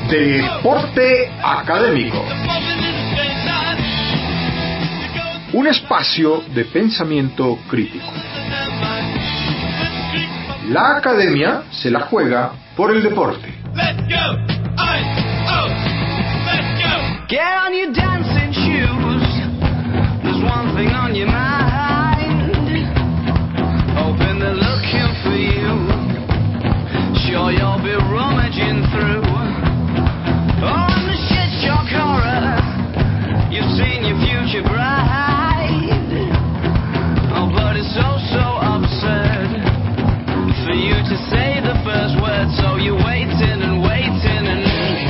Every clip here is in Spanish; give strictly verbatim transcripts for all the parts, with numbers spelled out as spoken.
Deporte Académico. Un espacio de pensamiento crítico. La academia se la juega por el deporte. Get on your dancing shoes. There's one thing on your mind. Hoping they're looking for you. Sure you'll be rummaging through. Oh, and the shit shock horror. You've seen your future bright. Oh, but it's so, so absurd for you to say the first word. So you're waiting and waiting and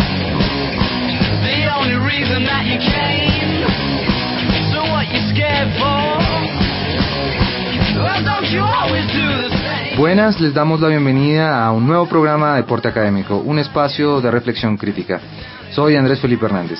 the only reason that you came. So what you scared for? Well, don't you always do the same? Buenas, les damos la bienvenida a un nuevo programa de Deporte Académico, un espacio de reflexión crítica. Soy Andrés Felipe Hernández.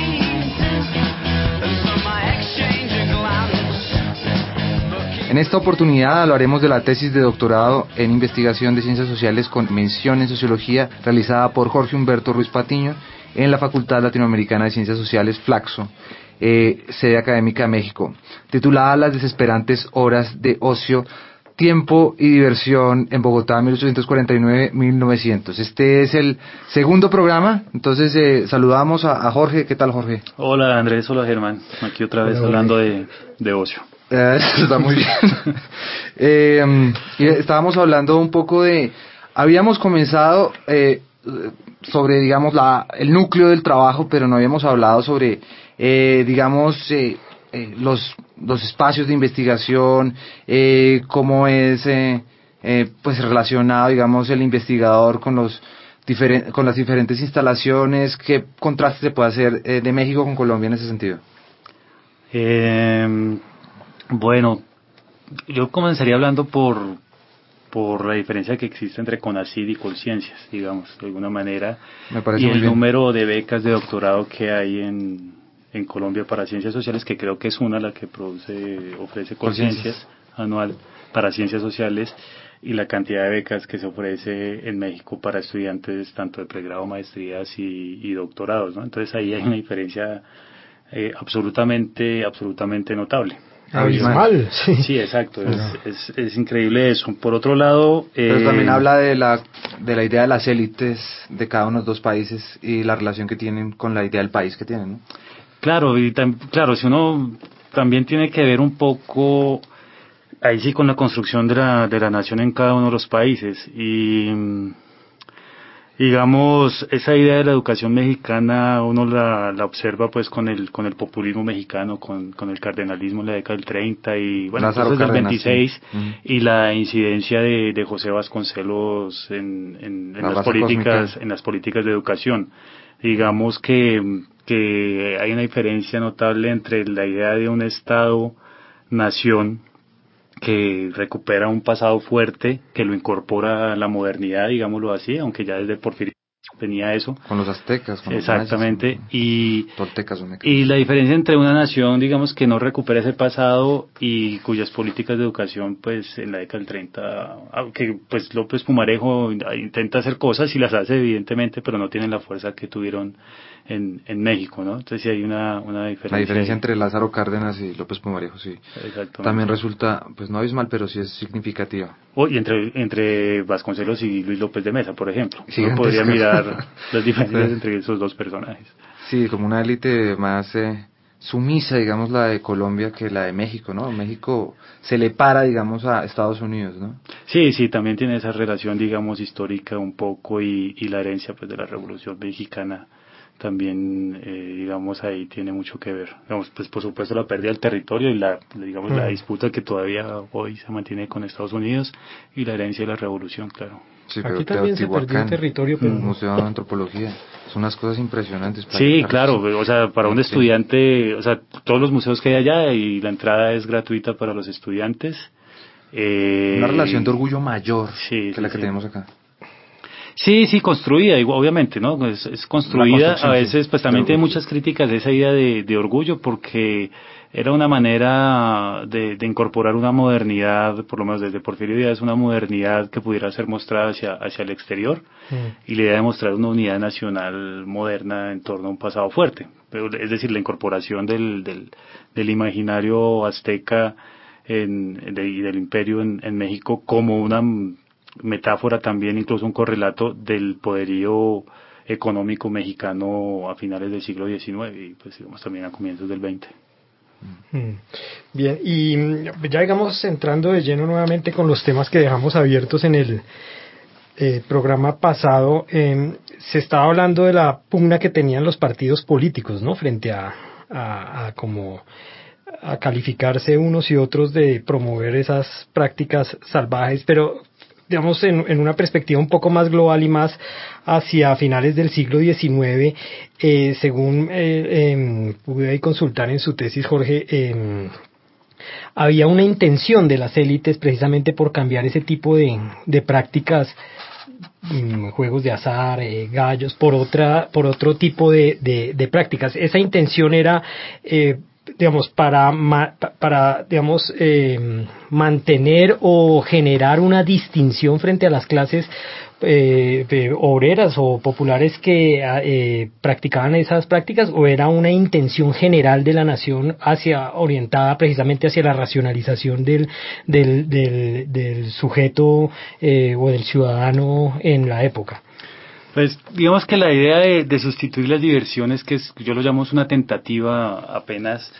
En esta oportunidad hablaremos de la tesis de doctorado en investigación de ciencias sociales con mención en sociología realizada por Jorge Humberto Ruiz Patiño en la Facultad Latinoamericana de Ciencias Sociales Flaxo, eh, sede académica de México, titulada Las desesperantes horas de ocio, tiempo y diversión en Bogotá mil ochocientos cuarenta y nueve a mil novecientos. Este es el segundo programa, entonces eh, saludamos a, a Jorge. ¿Qué tal, Jorge? Hola, Andrés, hola, Germán. Aquí otra vez hola, hablando de, de ocio. Eh, está muy bien. eh, estábamos hablando un poco de... Habíamos comenzado eh, sobre, digamos, la, el núcleo del trabajo, pero no habíamos hablado sobre, eh, digamos, eh, eh, los, los espacios de investigación, eh, cómo es eh, eh, pues relacionado, digamos, el investigador con los diferen, con las diferentes instalaciones. ¿Qué contraste se puede hacer eh, de México con Colombia en ese sentido? Eh... Bueno, yo comenzaría hablando por por la diferencia que existe entre CONACYT y Colciencias, digamos, de alguna manera, Me parece y muy el bien. número de becas de doctorado que hay en, en Colombia para ciencias sociales, que creo que es una la que produce, ofrece Colciencias anual para ciencias sociales, y la cantidad de becas que se ofrece en México para estudiantes tanto de pregrado, maestrías y, y doctorados, ¿no? Entonces ahí hay una diferencia eh, absolutamente, absolutamente notable. Abismal, sí. Sí, exacto, es, es, es increíble eso. Por otro lado... Pero eh, también habla de la de la idea de las élites de cada uno de los dos países y la relación que tienen con la idea del país que tienen, ¿no? Claro, y tam, claro, si uno también tiene que ver un poco, ahí sí, con la construcción de la, de la nación en cada uno de los países. Y... digamos, esa idea de la educación mexicana uno la, la observa pues con el con el populismo mexicano, con, con el cardenalismo en la década del treinta y bueno, Lázaro entonces del Cárdenas, veintiséis, sí. Uh-huh. Y la incidencia de, de José Vasconcelos en, en, en la las políticas cósmica. en las políticas de educación. Digamos que, que hay una diferencia notable entre la idea de un Estado-nación que recupera un pasado fuerte, que lo incorpora a la modernidad, digámoslo así, aunque ya desde Porfirio tenía eso. Con los aztecas, con exactamente, los mayas, y, toltecas, y la diferencia entre una nación, digamos, que no recupera ese pasado y cuyas políticas de educación, pues, en la década del treinta, aunque, pues, López Pumarejo intenta hacer cosas y las hace, evidentemente, pero no tienen la fuerza que tuvieron en, en México, ¿no? Entonces sí hay una, una diferencia. La diferencia ahí. entre Lázaro Cárdenas y López Pumarejo, sí. También resulta, pues no abismal, pero sí es significativa. Oh, y entre, entre Vasconcelos y Luis López de Mesa, por ejemplo. Sí, Uno podría mirar las diferencias entre esos dos personajes. Sí, como una élite más eh, sumisa, digamos, la de Colombia que la de México, ¿no? México se le para, digamos, a Estados Unidos, ¿no? Sí, sí, también tiene esa relación, digamos, histórica un poco y, y la herencia, pues, de la Revolución Mexicana también, eh, digamos, ahí tiene mucho que ver. Digamos, pues, por supuesto, la pérdida del territorio y la, digamos, mm. la disputa que todavía hoy se mantiene con Estados Unidos y la herencia de la Revolución, claro. Sí, aquí también se perdió el territorio, pero el Museo de Antropología, son unas cosas impresionantes. Para sí, claro, o sea, para un estudiante, o sea, todos los museos que hay allá y la entrada es gratuita para los estudiantes. Eh, una relación de orgullo mayor sí, que sí, la que sí. tenemos acá. Sí, sí, construida, obviamente, ¿no? Es, es construida, a veces pues también tiene muchas críticas de esa idea de, de orgullo, porque era una manera de, de incorporar una modernidad, por lo menos desde Porfirio Díaz, una modernidad que pudiera ser mostrada hacia, hacia el exterior, mm. y la idea de mostrar una unidad nacional moderna en torno a un pasado fuerte. Pero, es decir, la incorporación del, del, del imaginario azteca en, de, y del imperio en, en México como una metáfora también, incluso un correlato del poderío económico mexicano a finales del siglo diecinueve y pues digamos también a comienzos del veinte. Bien, y ya digamos entrando de lleno nuevamente con los temas que dejamos abiertos en el eh, programa pasado, eh, se estaba hablando de la pugna que tenían los partidos políticos, ¿no? Frente a, a, a como a calificarse unos y otros de promover esas prácticas salvajes, pero digamos, en, en una perspectiva un poco más global y más hacia finales del siglo diecinueve, eh, según eh, eh, pude ahí consultar en su tesis, Jorge, eh, había una intención de las élites precisamente por cambiar ese tipo de, de prácticas, mm, juegos de azar, eh, gallos, por otra, por otro tipo de, de, de prácticas. Esa intención era eh, digamos, para, para digamos, eh, mantener o generar una distinción frente a las clases eh, eh, obreras o populares que eh, practicaban esas prácticas, o era una intención general de la nación hacia orientada precisamente hacia la racionalización del, del, del, del sujeto eh, o del ciudadano en la época. Pues digamos que la idea de, de sustituir las diversiones, que es, yo lo llamo es una tentativa apenas,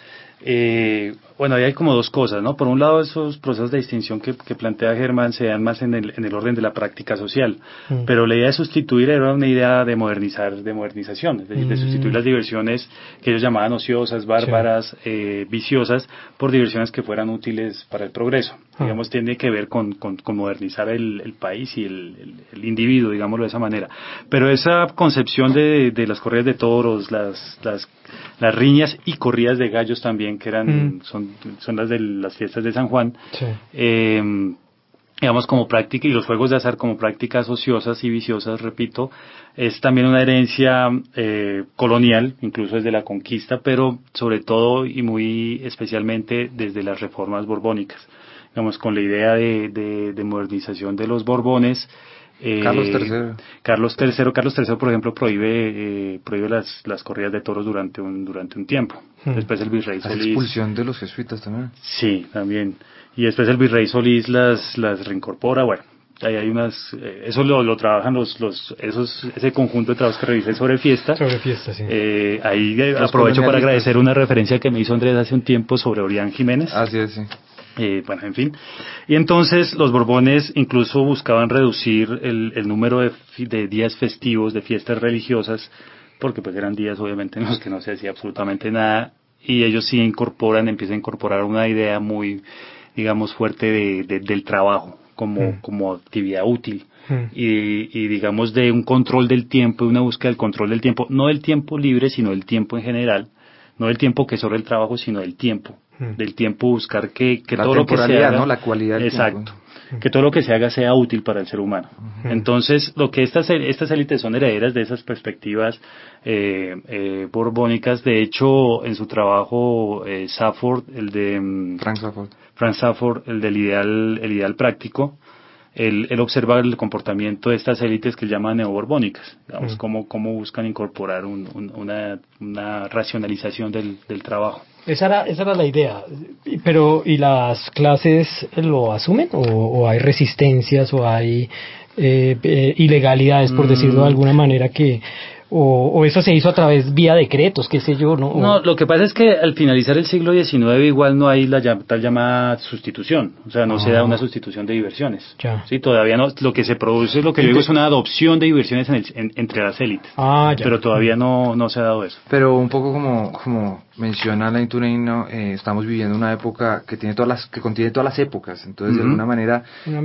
eh, bueno, ahí hay como dos cosas, ¿no? Por un lado, esos procesos de distinción que, que plantea Germán se dan más en el, en el orden de la práctica social, mm. pero la idea de sustituir era una idea de modernizar, de modernización, es decir, mm. de sustituir las diversiones que ellos llamaban ociosas, bárbaras, sí. eh, viciosas, por diversiones que fueran útiles para el progreso. Ah. Digamos, tiene que ver con, con, con modernizar el, el país y el, el, el individuo, digámoslo de esa manera. Pero esa concepción de, de las corridas de toros, las, las, las riñas y corridas de gallos también, que eran, mm. son, son las de las fiestas de San Juan, sí. eh, digamos como práctica, y los juegos de azar como prácticas ociosas y viciosas, repito, es también una herencia eh, colonial, incluso desde la conquista, pero sobre todo y muy especialmente desde las reformas borbónicas, digamos con la idea de, de, de modernización de los Borbones. Eh, Carlos tercero. Carlos tercero, Carlos tercero, por ejemplo, prohíbe eh, prohíbe las las corridas de toros durante un durante un tiempo. Hmm. Después el virrey Solís. La expulsión de los jesuitas también. Sí, también. Y después el virrey Solís las las reincorpora. Bueno, ahí hay unas, eh, eso lo, lo trabajan los los esos ese conjunto de trabajos que revisé sobre fiesta. Sobre fiesta, sí. Eh, ahí eh, aprovecho para agradecer una referencia que me hizo Andrés hace un tiempo sobre Orián Jiménez. Así es, sí. Eh, bueno, en fin. Y entonces los Borbones incluso buscaban reducir el, el número de, de días festivos, de fiestas religiosas, porque pues eran días obviamente en los que no se hacía absolutamente nada, y ellos sí incorporan, empiezan a incorporar una idea muy, digamos, fuerte de, de, del trabajo como, mm. como actividad útil. Mm. Y, y digamos de un control del tiempo, de una búsqueda del control del tiempo, no del tiempo libre, sino del tiempo en general, no del tiempo que sobre el trabajo, sino del tiempo. Del tiempo, buscar que, que todo lo que se haga, ¿no? La cualidad del exacto, tiempo. Que todo lo que se haga sea útil para el ser humano. Uh-huh. Entonces, lo que estas estas élites son herederas de esas perspectivas eh, eh, borbónicas. De hecho, en su trabajo eh, Safford, el de Frank Safford, Frank Safford, el del ideal, el ideal práctico, él, él observa el comportamiento de estas élites que él llama neoborbónicas, digamos, uh-huh. cómo, cómo buscan incorporar un, un, una, una racionalización del, del trabajo. Esa era, esa era la idea, pero ¿y las clases lo asumen o, o hay resistencias o hay eh, eh, ilegalidades, por mm. decirlo de alguna manera, que o, o eso se hizo a través vía decretos, qué sé yo, ¿no? O... No, lo que pasa es que al finalizar el siglo diecinueve igual no hay la tal llamada sustitución, o sea, no ah. se da una sustitución de diversiones. Ya. Sí, todavía no, lo que se produce, lo que yo digo es una adopción de diversiones en el, en, entre las élites. Ah, ya. Pero todavía no no se ha dado eso. Pero un poco como como menciona Alain Touraine, ¿no? eh, estamos viviendo una época que tiene todas las que contiene todas las épocas, entonces uh-huh. de alguna manera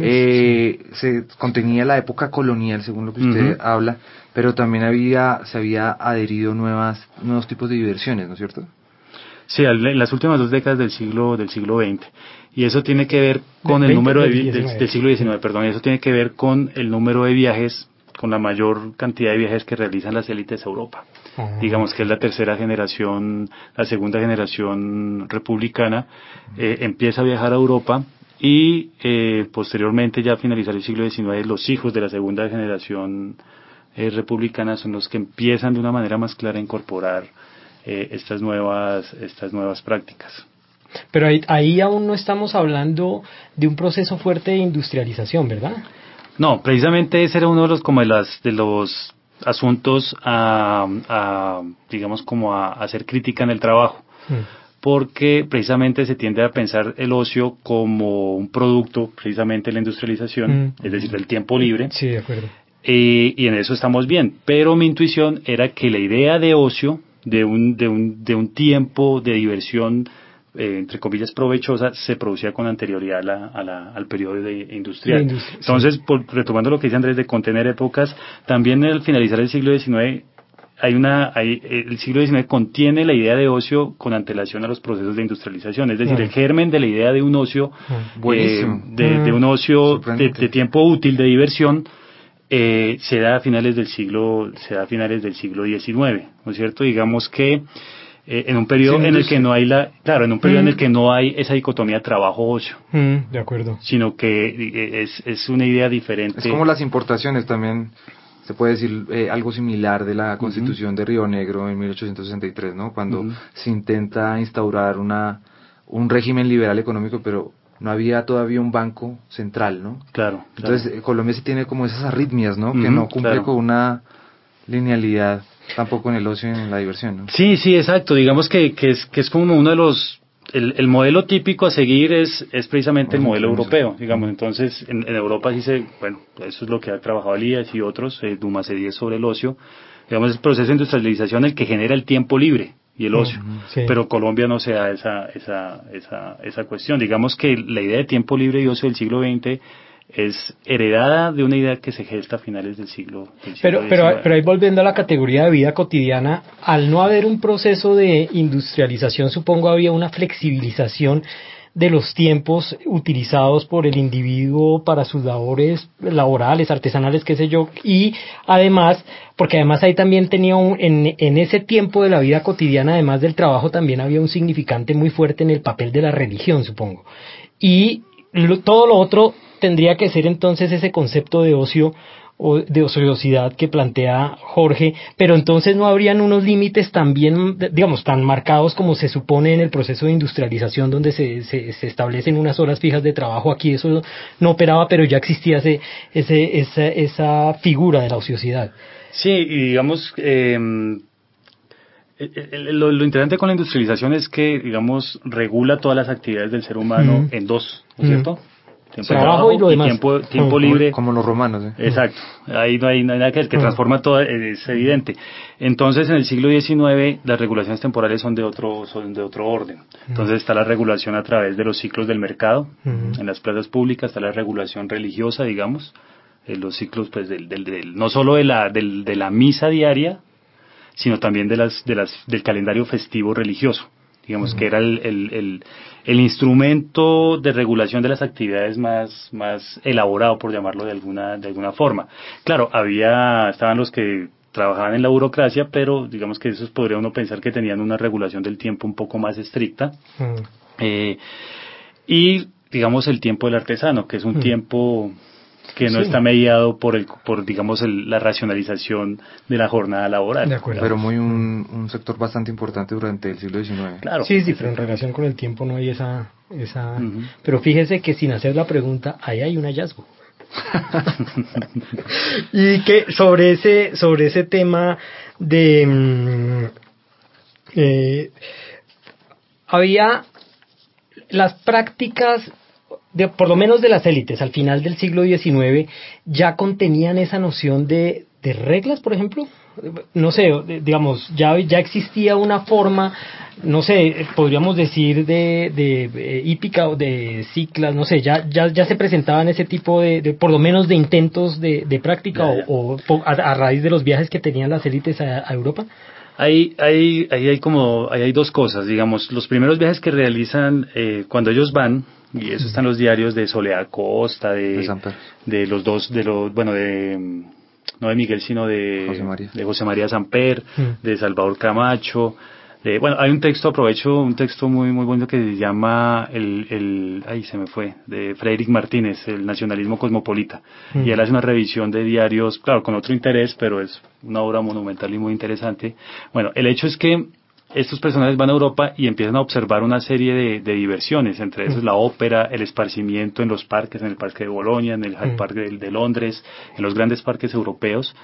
eh, sí. se contenía la época colonial, según lo que usted uh-huh. habla, pero también había se había adherido nuevas nuevos tipos de diversiones, ¿no es cierto? Sí, en las últimas dos décadas del siglo del siglo veinte, y eso tiene que ver con el número de del, del siglo diecinueve, perdón, eso tiene que ver con el número de viajes con la mayor cantidad de viajes que realizan las élites a Europa. Ah. Digamos que es la tercera generación, la segunda generación republicana, eh, empieza a viajar a Europa y eh, posteriormente, ya a finalizar el siglo diecinueve, los hijos de la segunda generación eh, republicana son los que empiezan de una manera más clara a incorporar eh, estas nuevas, estas nuevas prácticas. Pero ahí, ahí aún no estamos hablando de un proceso fuerte de industrialización, ¿verdad? No, precisamente ese era uno de los, como de las, de los asuntos a, a digamos, como a, a hacer crítica en el trabajo. Mm. Porque precisamente se tiende a pensar el ocio como un producto, precisamente la industrialización, mm. es decir, del tiempo libre. Sí, de acuerdo. Eh, y en eso estamos bien. Pero mi intuición era que la idea de ocio, de un, de un, de un tiempo de diversión, Eh, entre comillas provechosa, se producía con anterioridad a la, a la, al periodo de industrial. La industria, Entonces, sí. por, retomando lo que dice Andrés de contener épocas, también al finalizar el siglo diecinueve hay una, hay, el siglo diecinueve contiene la idea de ocio con antelación a los procesos de industrialización, es decir, mm. el germen de la idea de un ocio, mm. eh, de, de un ocio de, de tiempo útil, de diversión, eh, se da a finales del siglo, se da a finales del siglo diecinueve, ¿no es cierto? Digamos que Eh, en un periodo sí, en el que no hay la, claro, en un periodo mm. en el que no hay esa dicotomía trabajo-ocio. Mm, de acuerdo. Sino que eh, es, es una idea diferente. Es como las importaciones también, se puede decir eh, algo similar de la Constitución uh-huh. de Río Negro en mil ochocientos sesenta y tres, ¿no? Cuando uh-huh. se intenta instaurar una, un régimen liberal económico, pero no había todavía un banco central, ¿no? Claro. Entonces, claro. Colombia sí tiene como esas arritmias, ¿no? Uh-huh, que no cumple claro. con una linealidad. Tampoco en el ocio y en la diversión, ¿no? Sí, sí, exacto. Digamos que, que, es, que es como uno de los... El, el modelo típico a seguir es, es precisamente el modelo europeo, digamos. Entonces, en, en Europa sí se... Bueno, eso es lo que ha trabajado Elías y otros, eh, Dumas y diez sobre el ocio. Digamos, es el proceso de industrialización el que genera el tiempo libre y el ocio. Uh-huh, sí. Pero Colombia no se da esa, esa, esa, esa cuestión. Digamos que la idea de tiempo libre y ocio del siglo veinte... es heredada de una idea que se gesta a finales del siglo, del siglo pero, pero, pero ahí volviendo a la categoría de vida cotidiana, al no haber un proceso de industrialización, supongo había una flexibilización de los tiempos utilizados por el individuo para sus labores laborales, artesanales, qué sé yo, y además, porque además ahí también tenía un, en, en ese tiempo de la vida cotidiana, además del trabajo, también había un significante muy fuerte en el papel de la religión, supongo. Y lo, todo lo otro tendría que ser entonces ese concepto de ocio o de ociosidad que plantea Jorge, pero entonces no habrían unos límites también, digamos, tan marcados como se supone en el proceso de industrialización, donde se, se, se establecen unas horas fijas de trabajo. Aquí eso no operaba, pero ya existía ese, ese, esa, esa figura de la ociosidad. Sí, y digamos, eh, lo, lo interesante con la industrialización es que, digamos, regula todas las actividades del ser humano mm. en dos, ¿no es mm. cierto? Tiempo trabajo, trabajo y lo demás. Tiempo, tiempo como, libre. Como los romanos. ¿eh? Exacto. Ahí no hay, no hay nada que el que transforma todo, es evidente. Entonces, en el siglo diecinueve, las regulaciones temporales son de otro, son de otro orden. Entonces, está la regulación a través de los ciclos del mercado, uh-huh. en las plazas públicas, está la regulación religiosa, digamos, en los ciclos, pues, del, del, del, no solo de la, del, de la misa diaria, sino también de las, de las, del calendario festivo religioso. Digamos uh-huh. que era el, el, el, el instrumento de regulación de las actividades más, más elaborado, por llamarlo de alguna, de alguna forma. Claro, había, estaban los que trabajaban en la burocracia, pero digamos que esos podría uno pensar que tenían una regulación del tiempo un poco más estricta. Uh-huh. Eh, y digamos el tiempo del artesano, que es un uh-huh. tiempo que no sí. está mediado por el por digamos el, la racionalización de la jornada laboral. De acuerdo. Pero muy un, un sector bastante importante durante el siglo diecinueve. Claro. Sí, sí, pero en relación con el tiempo no hay esa esa. Uh-huh. Pero fíjese que sin hacer la pregunta, ahí hay un hallazgo. Y que sobre ese sobre ese tema de mmm, eh, había las prácticas de, por lo menos de las élites al final del siglo diecinueve, ya contenían esa noción de, de reglas, por ejemplo. No sé, digamos, ya, ya existía una forma, no sé, podríamos decir de, de, de hípica o de ciclas, no sé, ya, ya, ya se presentaban ese tipo de, de por lo menos de intentos de, de práctica ya, ya. o, o a, a raíz de los viajes que tenían las élites a, a Europa. Ahí hay, hay, hay como, ahí hay dos cosas, digamos, los primeros viajes que realizan eh, cuando ellos van, y eso está en los diarios de Soledad Costa, de, de, de los dos, de los, bueno, de, no de Miguel, sino de José María, de José María Samper, Mm. de Salvador Camacho. De, bueno, hay un texto, aprovecho un texto muy muy bueno que se llama el, el ay se me fue, de Frederick Martínez, el nacionalismo cosmopolita. Mm. Y él hace una revisión de diarios, claro, con otro interés, pero es una obra monumental y muy interesante. Bueno, el hecho es que estos personajes van a Europa y empiezan a observar una serie de, de diversiones, entre esos Mm. la ópera, el esparcimiento en los parques, en el Parque de Bolonia, en el Hyde Mm. Park de, de Londres, en los grandes parques europeos.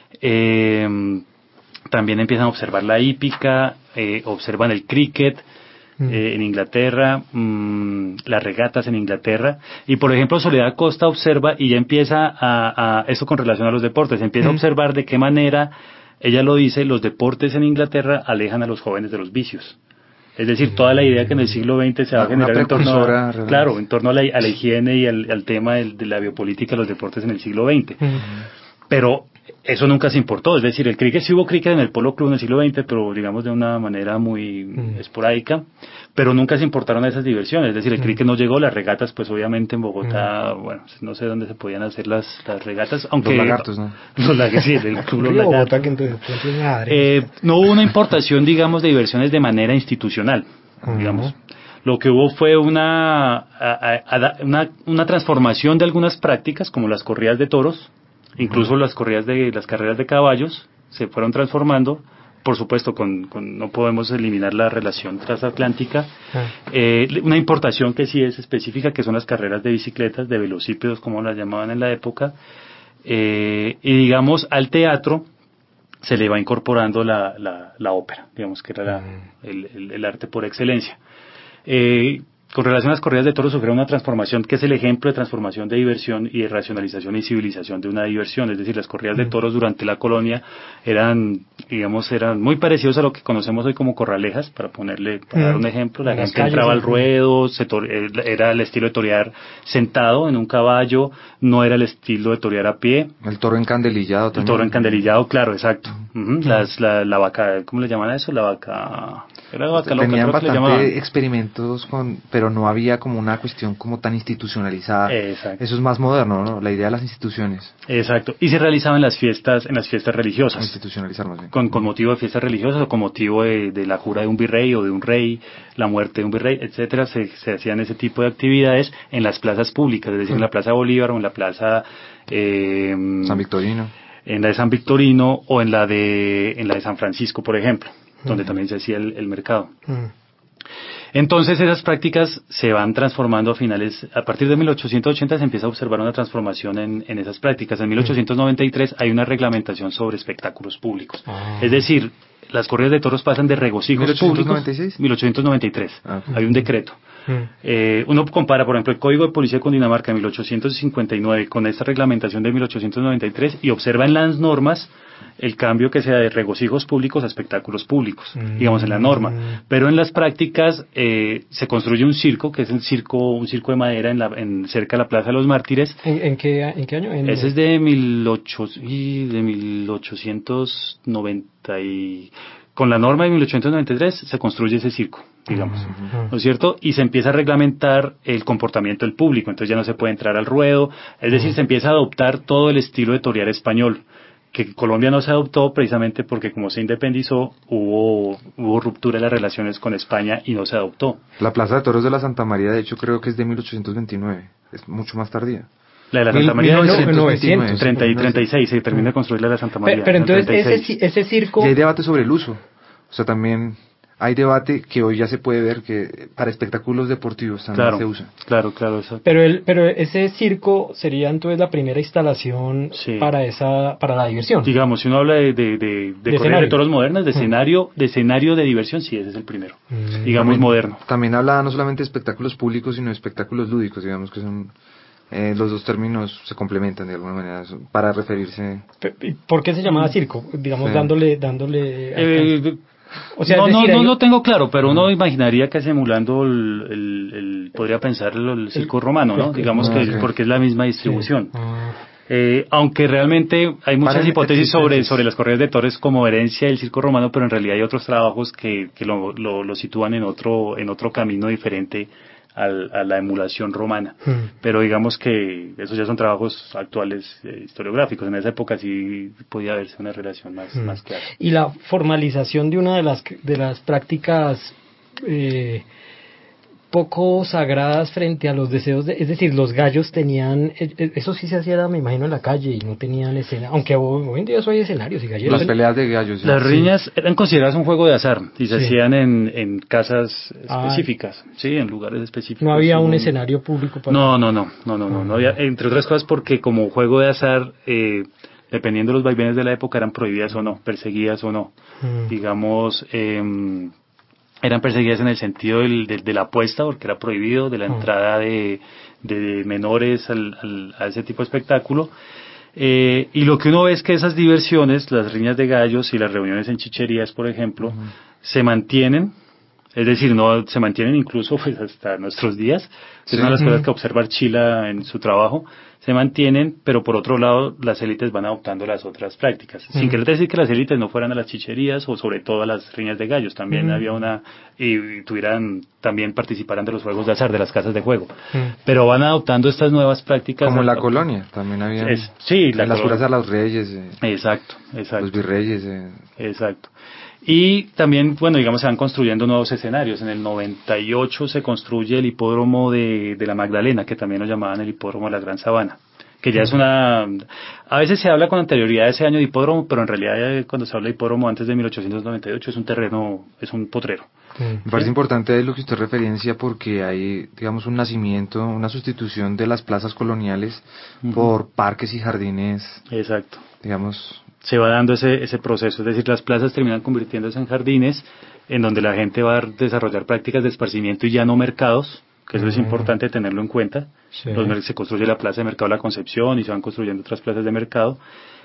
Eh, también empiezan a observar la hípica, eh, observan el cricket Mm. eh, en Inglaterra, mmm, las regatas en Inglaterra, y por ejemplo Soledad Costa observa y ya empieza a, a eso con relación a los deportes, empieza Mm. a observar de qué manera, ella lo dice, los deportes en Inglaterra alejan a los jóvenes de los vicios. Es decir, toda la idea que en el siglo veinte se va a Una- una generar en torno precursora, a, realmente. claro, en torno a la, a la higiene y al, al tema del- de la biopolítica de los deportes en el siglo veinte. Mm. Pero eso nunca se importó, es decir, el cricket sí hubo cricket en el Polo Club en el siglo veinte, pero digamos de una manera muy Mm. esporádica, pero nunca se importaron esas diversiones, es decir, el Mm. cricket no llegó, las regatas pues obviamente en Bogotá, bueno, no sé dónde se podían hacer las, las regatas, aunque... Los lagartos, ¿no? Los lagartos, sí, del club Los Río Bogotá, Lagartos. que entonces, entonces, madre. Eh, no hubo una importación, digamos, de diversiones de manera institucional, Ujú. digamos. Lo que hubo fue una, a- a- a- una, una transformación de algunas prácticas, como las corridas de toros, incluso las corridas de las carreras de caballos, se fueron transformando, por supuesto, con, con- no podemos eliminar la relación transatlántica. Ah. Eh, una importación que sí es específica, que son las carreras de bicicletas, de velocípedos, como las llamaban en la época, eh, y digamos, al teatro se le va incorporando la, la, la ópera, digamos que era la- el, el- el arte por excelencia. Eh, con relación a las corridas de toros sufrió una transformación que es el ejemplo de transformación de diversión y de racionalización y civilización de una diversión, es decir, las corridas de toros durante la colonia eran, digamos, eran muy parecidos a lo que conocemos hoy como corralejas, para ponerle, para dar un ejemplo, la En las gente calles, entraba al sí. ruedo, se tor- eh, era el estilo de torear sentado en un caballo, no era el estilo de torear a pie. El toro encandelillado El también. toro encandelillado, claro, exacto. Ujú, Las, la, la vaca, ¿cómo le llaman a eso? La vaca... Era vaca loca, Tenían creo que le bastante llamaban. experimentos con, pero no había como una cuestión como tan institucionalizada. Exacto. Eso es más moderno, ¿no? La idea de las instituciones. Exacto. Y se realizaban en las fiestas, en las fiestas religiosas. Institucionalizar más bien. Con, con motivo de fiestas religiosas o con motivo de, de la jura de un virrey o de un rey, la muerte de un virrey, etcétera, se, se hacían ese tipo de actividades en las plazas públicas, es decir, en la Plaza Bolívar o en la Plaza eh, San Victorino. en la de San Victorino o en la de en la de San Francisco, por ejemplo, donde también se hacía el, el mercado. Mm. Entonces esas prácticas se van transformando a finales, a partir de mil ochocientos ochenta se empieza a observar una transformación en, en esas prácticas. En mil ochocientos noventa y tres hay una reglamentación sobre espectáculos públicos. Ah. Es decir, las corridas de toros pasan de regocijos ¿mil ochocientos públicos. noventa y seis? mil ochocientos noventa y tres. Ah, ok. Hay un decreto. Mm. Eh, uno compara, por ejemplo, el Código de Policía de Cundinamarca de mil ochocientos cincuenta y nueve con esta reglamentación de mil ochocientos noventa y tres y observa en las normas el cambio que sea de regocijos públicos a espectáculos públicos, Mm. digamos en la norma. Pero en las prácticas eh, se construye un circo, que es el circo, un circo de madera en la, en, cerca de la Plaza de los Mártires. ¿En, en qué, ¿En qué año? En, Ese es de mil ocho, y de mil ochocientos noventa y con la norma de mil ochocientos noventa y tres se construye ese circo, digamos, Ujú. ¿no es cierto? Y se empieza a reglamentar el comportamiento del público, entonces ya no se puede entrar al ruedo, es decir, se empieza a adoptar todo el estilo de torear español, que en Colombia no se adoptó precisamente porque como se independizó hubo, hubo ruptura de las relaciones con España y no se adoptó. La Plaza de Toros de la Santa María, de hecho, creo que es de mil ochocientos veintinueve. Es mucho más tardía. La de la Mil- Santa María mil es novecientos novecientos veintinueve, treinta y sí, treinta y seis, se termina de construir la de la Santa María. Pero, pero en entonces treinta y ese, seis. ci- ese circo... Y hay debate sobre el uso. O sea, también hay debate que hoy ya se puede ver que para espectáculos deportivos también Claro, se usa. claro, claro, eso. Pero el, pero ese circo sería entonces la primera instalación Sí. para esa, para la diversión. Digamos, si uno habla de, de, de, de, corridas escenario. de toros modernas, de Mm. escenario, de escenario de diversión, sí, ese es el primero. Mm. Digamos, También- moderno. También habla no solamente de espectáculos públicos, sino de espectáculos lúdicos, digamos que son... eh, los dos términos se complementan de alguna manera son- para referirse... Pe- ¿y ¿Por qué se llamaba circo? Digamos, Sí. dándole, dándole. alcance. Eh, O sea, no, es decir, no, no hay- lo tengo claro, pero uno imaginaría que emulando el, el, el- podría pensar el, el circo romano, ¿no? el- Digamos ah, que ok. porque es la misma distribución. Ah. Eh, aunque realmente hay muchas Para hipótesis sobre, existencias. sobre las corridas de toros como herencia del circo romano, pero en realidad hay otros trabajos que, que lo, lo, lo sitúan en otro, en otro camino diferente al, a la emulación romana. Mm. Pero digamos que esos ya son trabajos actuales eh, historiográficos. En esa época sí podía verse una relación más, Mm. más clara. Y la formalización de una de las de las prácticas eh, poco sagradas frente a los deseos de, es decir, los gallos tenían, eh, eh, eso sí se hacía, me imagino, en la calle y no tenían escena, aunque hoy, hoy en día eso hay escenarios y galleros. Las peleas de gallos. ¿sí? Las Sí. riñas eran consideradas un juego de azar y se Sí. hacían en, en casas Ah. específicas, sí, en lugares específicos. No había un Hubo- escenario público para... No, no, no, no, no, no, no había, entre otras cosas porque como juego de azar, eh, dependiendo de los vaivenes de la época, eran prohibidas o no, perseguidas o no. Mm. Digamos, eh, eran perseguidas en el sentido del, de, de la apuesta, porque era prohibido, de la Mm. entrada de, de menores al, al, a ese tipo de espectáculo. Eh, y lo que uno ve es que esas diversiones, las riñas de gallos y las reuniones en chicherías, por ejemplo, Ujú. se mantienen, es decir, no se mantienen incluso pues, hasta nuestros días. Es Sí. una de las cosas Mm. que observa Archila en su trabajo. Se mantienen, pero por otro lado, las élites van adoptando las otras prácticas. Sin Mm. querer decir que las élites no fueran a las chicherías o sobre todo a las riñas de gallos. También Mm. había una, y, y tuvieran, también participaran de los juegos de azar, de las casas de juego. Mm. Pero van adoptando estas nuevas prácticas. Como en a- la colonia, también había. Es- sí, la en las colonia. puras a los reyes, eh, Exacto, exacto. los virreyes. eh. Exacto. Y también, bueno, digamos, se van construyendo nuevos escenarios. En el noventa y ocho se construye el hipódromo de, de la Magdalena, que también lo llamaban el hipódromo de la Gran Sabana, que ya es una... A veces se habla con anterioridad de ese año de hipódromo, pero en realidad eh, cuando se habla de hipódromo antes de mil ochocientos noventa y ocho es un terreno, es un potrero. Mm. Me parece importante lo que usted referencia porque hay, digamos, un nacimiento, una sustitución de las plazas coloniales Ujú. por parques y jardines, Exacto. digamos. Se va dando ese, ese proceso, es decir, las plazas terminan convirtiéndose en jardines en donde la gente va a desarrollar prácticas de esparcimiento y ya no mercados, que eso es Mm. importante tenerlo en cuenta. Sí. Los mer- se construye la plaza de mercado La Concepción y se van construyendo otras plazas de mercado.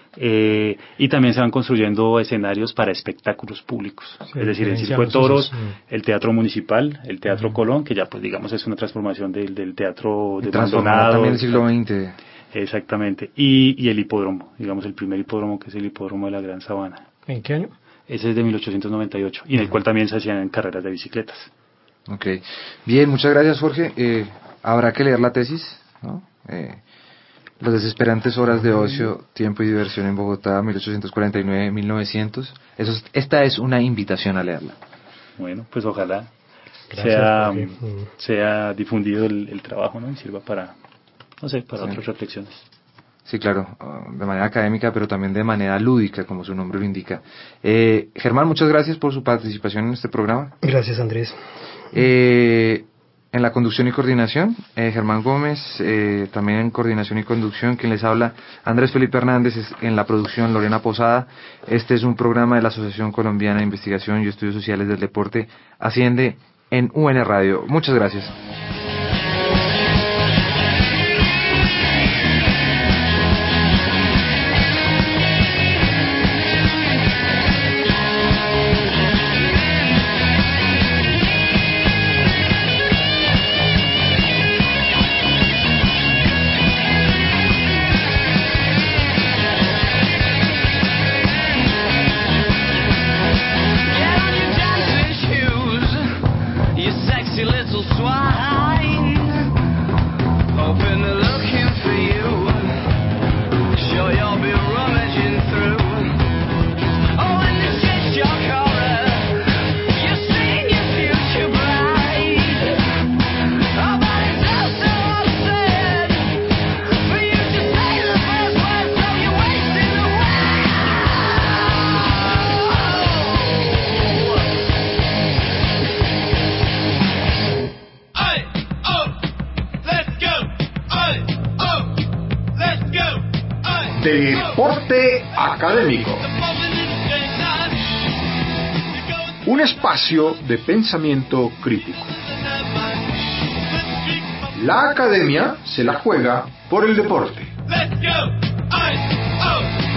Eh, y también se van construyendo escenarios para espectáculos públicos, Sí, es decir, el diferencia Circo de los Toros, usos, mm. el Teatro Municipal, el Teatro Mm. Colón, que ya pues digamos es una transformación del, del teatro de Transformar Maldonado. también el siglo veinte. Exactamente, y, y el hipódromo, digamos el primer hipódromo que es el hipódromo de la Gran Sabana. ¿En qué año? Ese es de mil ochocientos noventa y ocho, y en el cual también se hacían carreras de bicicletas. Ok. Bien, muchas gracias, Jorge. Eh, habrá que leer la tesis, ¿no? Eh, Las desesperantes horas de ocio, tiempo y diversión en Bogotá, mil ochocientos cuarenta y nueve a mil novecientos. Eso es- esta es una invitación a leerla. Bueno, pues ojalá Gracias, sea, Jorge. Mm. sea difundido el, el trabajo, ¿no? Y sirva para, no sé, para Sí. otras reflexiones. Sí, claro, uh, de manera académica, pero también de manera lúdica, como su nombre lo indica. Eh, Germán, muchas gracias por su participación en este programa. Gracias, Andrés. Eh, en la conducción y coordinación, eh, Germán Gómez, eh, también en coordinación y conducción, quien les habla, Andrés Felipe Hernández, es- en la producción, Lorena Posada. Este es un programa de la Asociación Colombiana de Investigación y Estudios Sociales del Deporte, Asciende, en U N Radio. Muchas gracias. Get on your dancing shoes, you sexy little swine. Hoping they're looking for you. Sure you'll be rummaging through. Oh, and this is your color. You've seen your future bright. Oh, but it's also absurd for you to say the first word, so you're wasting away. Ay, oh, let's go. Ay, oh, let's go. Ay, Deporte Académico. Un espacio de pensamiento crítico. La academia se la juega por el deporte. Let's go. Ay, oh.